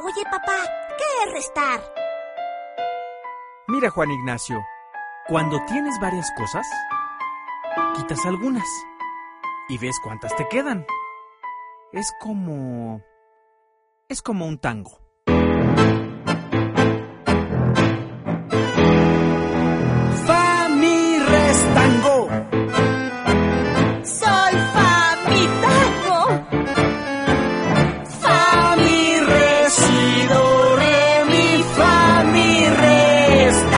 Oye, papá, ¿qué es restar? Mira, Juan Ignacio, cuando tienes varias cosas, quitas algunas y ves cuántas te quedan. Es como un tango.